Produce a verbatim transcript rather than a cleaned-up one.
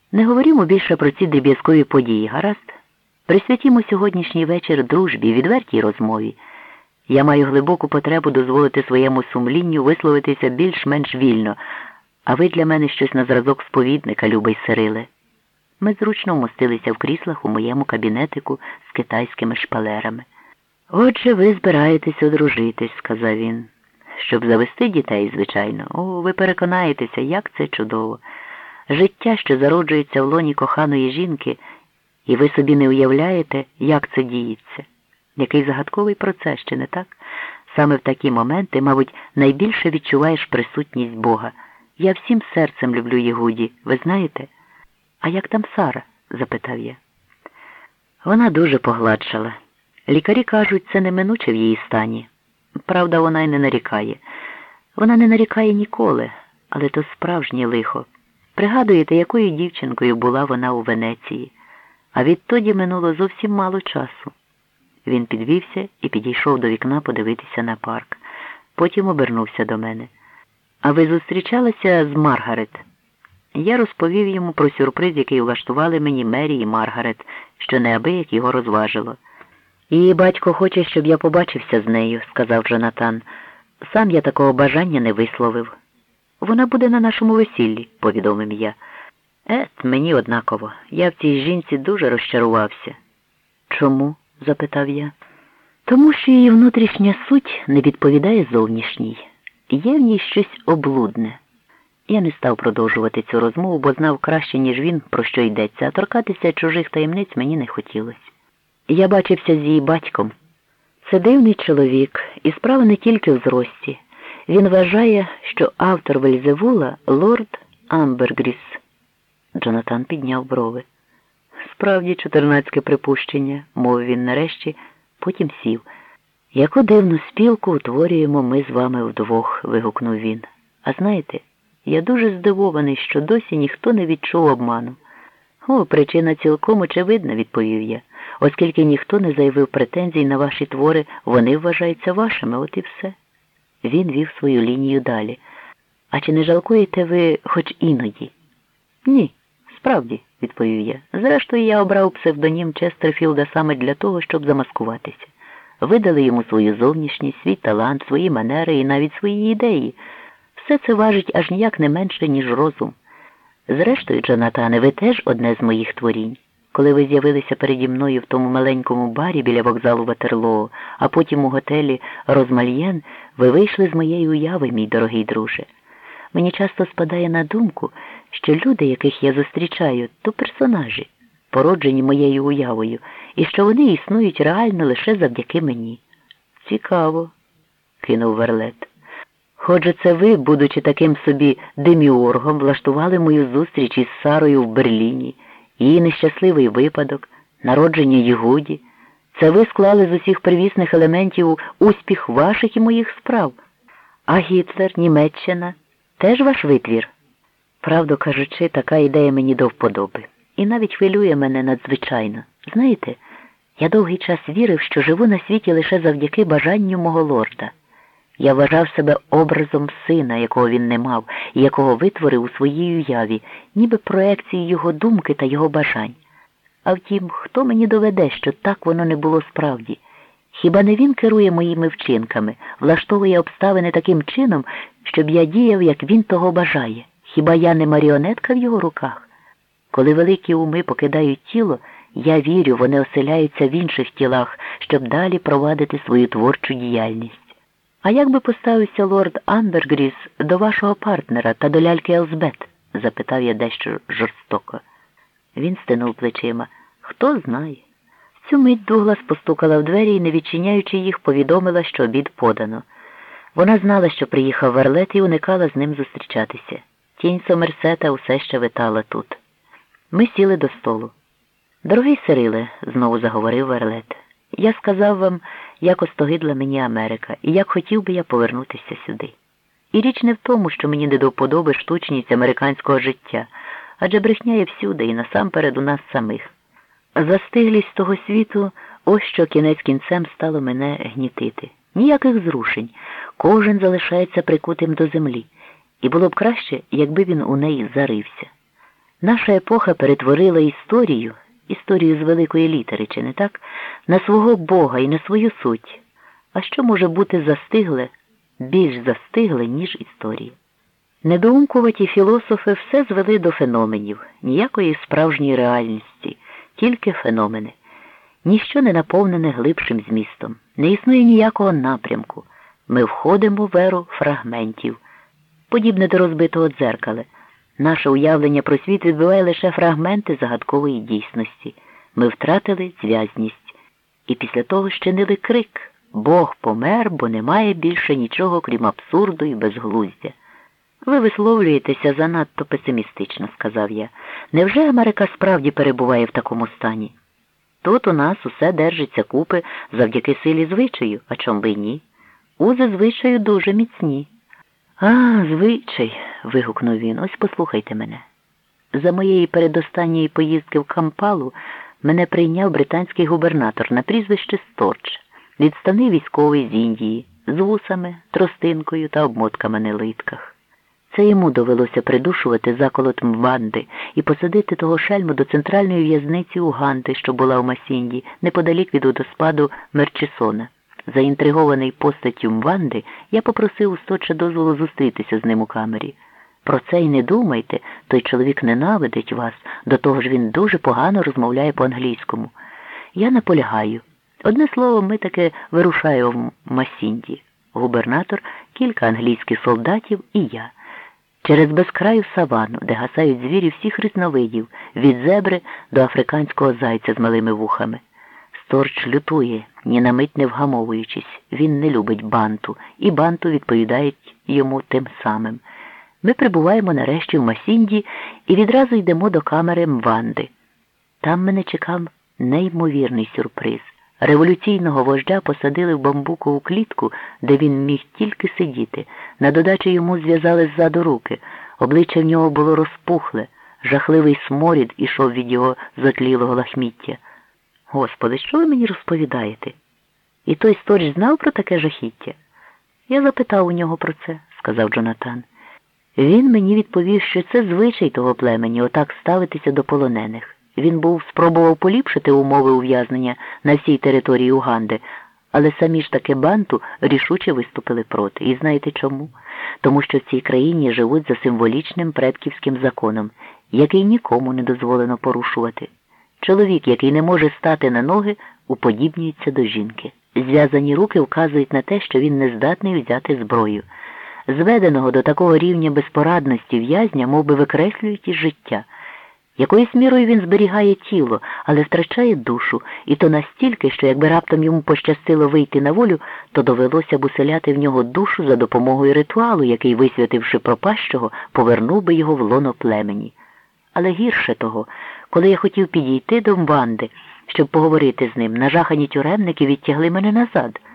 Не говоримо більше про ці дріб'язкові події, гаразд? Присвятімо сьогоднішній вечір дружбі, відвертій розмові. Я маю глибоку потребу дозволити своєму сумлінню висловитися більш-менш вільно, а ви для мене щось на зразок сповідника, любий Сириле. Ми зручно вмостилися в кріслах у моєму кабінетику з китайськими шпалерами. «Отже, ви збираєтесь одружитись», – сказав він. «Щоб завести дітей, звичайно. О, ви переконаєтеся, як це чудово. Життя, що зароджується в лоні коханої жінки, і ви собі не уявляєте, як це діється. Який загадковий процес, чи не так? Саме в такі моменти, мабуть, найбільше відчуваєш присутність Бога. Я всім серцем люблю Єгуді, ви знаєте?» «А як там Сара?» – запитав я. Вона дуже погладшала. Лікарі кажуть, це неминуче в її стані. Правда, вона й не нарікає. Вона не нарікає ніколи, але то справжнє лихо. Пригадуєте, якою дівчинкою була вона у Венеції? А відтоді минуло зовсім мало часу. Він підвівся і підійшов до вікна подивитися на парк. Потім обернувся до мене. «А ви зустрічалися з Маргарет?» Я розповів йому про сюрприз, який влаштували мені Мері і Маргарет, що неабияк його розважило. «Її батько хоче, щоб я побачився з нею», – сказав Джонатан. «Сам я такого бажання не висловив». «Вона буде на нашому весіллі», – повідомив я. «Ет, мені однаково. Я в цій жінці дуже розчарувався». «Чому?» – запитав я. «Тому що її внутрішня суть не відповідає зовнішній. Є в ній щось облудне». Я не став продовжувати цю розмову, бо знав краще, ніж він, про що йдеться, а торкатися чужих таємниць мені не хотілося. Я бачився з її батьком. Це дивний чоловік, і справа не тільки в зрості. Він вважає, що автор Вельзевула – лорд Амбергріс. Джонатан підняв брови. «Справді чотирнацьке припущення», – мовив він нарешті, потім сів. «Яку дивну спілку утворюємо ми з вами вдвох», – вигукнув він. «А знаєте, я дуже здивований, що досі ніхто не відчув обману». «О, причина цілком очевидна», – відповів я. «Оскільки ніхто не заявив претензій на ваші твори, вони вважаються вашими, от і все». Він вів свою лінію далі. «А чи не жалкуєте ви хоч іноді?» «Ні, справді», – відповів я. «Зрештою, я обрав псевдонім Честерфілда саме для того, щоб замаскуватися. Видали йому свою зовнішність, свій талант, свої манери і навіть свої ідеї. Все це важить аж ніяк не менше, ніж розум. Зрештою, Джонатане, ви теж одне з моїх творінь. Коли ви з'явилися переді мною в тому маленькому барі біля вокзалу Ватерлоо, а потім у готелі Розмальєн, ви вийшли з моєї уяви, мій дорогий друже. Мені часто спадає на думку, що люди, яких я зустрічаю, то персонажі, породжені моєю уявою, і що вони існують реально лише завдяки мені». «Цікаво», – кинув Верлет. «Отже, це ви, будучи таким собі деміургом, влаштували мою зустріч із Сарою в Берліні, її нещасливий випадок, народження Єгуді. Це ви склали з усіх первісних елементів успіх ваших і моїх справ. А Гітлер, Німеччина – теж ваш витвір?» Правду кажучи, така ідея мені до вподоби. І навіть хвилює мене надзвичайно. Знаєте, я довгий час вірив, що живу на світі лише завдяки бажанню мого лорда. Я вважав себе образом сина, якого він не мав, і якого витворив у своїй уяві, ніби проекції його думки та його бажань. А втім, хто мені доведе, що так воно не було справді? Хіба не він керує моїми вчинками, влаштовує обставини таким чином, щоб я діяв, як він того бажає? Хіба я не маріонетка в його руках? Коли великі уми покидають тіло, я вірю, вони оселяються в інших тілах, щоб далі провадити свою творчу діяльність. «А як би поставився лорд Амбергріс до вашого партнера та до ляльки Елзбет?» – запитав я дещо жорстоко. Він стинув плечима. «Хто знає?» В цю мить Дуглас постукала в двері і, не відчиняючи їх, повідомила, що обід подано. Вона знала, що приїхав Верлет, і уникала з ним зустрічатися. Тінь Сомерсета усе ще витала тут. Ми сіли до столу. «Дорогий Сириле», – знову заговорив Верлет, – «я сказав вам, як остогидла мені Америка, і як хотів би я повернутися сюди. І річ не в тому, що мені не до вподоби штучність американського життя, адже брехня є всюди і насамперед у нас самих. Застиглість того світу – ось що кінець кінцем стало мене гнітити. Ніяких зрушень, кожен залишається прикутим до землі, і було б краще, якби він у неї зарився. Наша епоха перетворила історію, історію з великої літери, чи не так, на свого Бога і на свою суть. А що може бути застигле, більш застигле, ніж історія? Недоумкуваті філософи все звели до феноменів, ніякої справжньої реальності, тільки феномени. Ніщо не наповнене глибшим змістом, не існує ніякого напрямку. Ми входимо в еру фрагментів, подібне до розбитого дзеркала. Наше уявлення про світ відбиває лише фрагменти загадкової дійсності. Ми втратили зв'язність. І після того щинили крик: «Бог помер, бо немає більше нічого, крім абсурду і безглуздя». Ви висловлюєтеся занадто песимістично, сказав я. Невже Америка справді перебуває в такому стані? Тут у нас усе держиться купи завдяки силі звичаю, а чом би й ні? Узи звичаю дуже міцні. А, звичай, вигукнув він, ось послухайте мене. За моєї передостанньої поїздки в Кампалу мене прийняв британський губернатор на прізвище Сторч, відставний військовий з Індії, з вусами, тростинкою та обмотками на литках. Це йому довелося придушувати заколот Мванди і посадити того шельму до центральної в'язниці Уганди, що була в Масінді, неподалік від водоспаду Мерчисона. Заінтригований постаттю Мванди, я попросив у Сточа дозволу зустрітися з ним у камері. Про це й не думайте, той чоловік ненавидить вас, до того ж він дуже погано розмовляє по-англійському. Я наполягаю. Одне слово, ми таки вирушаємо в Масінді. Губернатор, кілька англійських солдатів і я. Через безкраю савану, де гасають звірі всіх різновидів, від зебри до африканського зайця з малими вухами. Сторч лютує, ні на мить не вгамовуючись. Він не любить банту, і банту відповідають йому тим самим. Ми прибуваємо нарешті в Масінді і відразу йдемо до камери Мванди. Там мене чекав неймовірний сюрприз. Революційного вождя посадили в бамбукову клітку, де він міг тільки сидіти. На додачу йому зв'язали ззаду руки. Обличчя в нього було розпухле, жахливий сморід ішов від його затлілого лахміття. Господи, що ви мені розповідаєте? І той Сторч знав про таке жахіття? Я запитав у нього про це, сказав Джонатан. Він мені відповів, що це звичай того племені, отак ставитися до полонених. Він був спробував поліпшити умови ув'язнення на всій території Уганди, але самі ж таки банту рішуче виступили проти. І знаєте чому? Тому що в цій країні живуть за символічним предківським законом, який нікому не дозволено порушувати. Чоловік, який не може стати на ноги, уподібнюється до жінки. Зв'язані руки вказують на те, що він не здатний взяти зброю. Зведеного до такого рівня безпорадності в'язня мов би викреслюють із життя. Якоюсь мірою він зберігає тіло, але втрачає душу, і то настільки, що якби раптом йому пощастило вийти на волю, то довелося б уселяти в нього душу за допомогою ритуалу, який, висвятивши пропащого, повернув би його в лоно племені. Але гірше того, коли я хотів підійти до Мванди, щоб поговорити з ним, нажахані тюремники відтягли мене назад.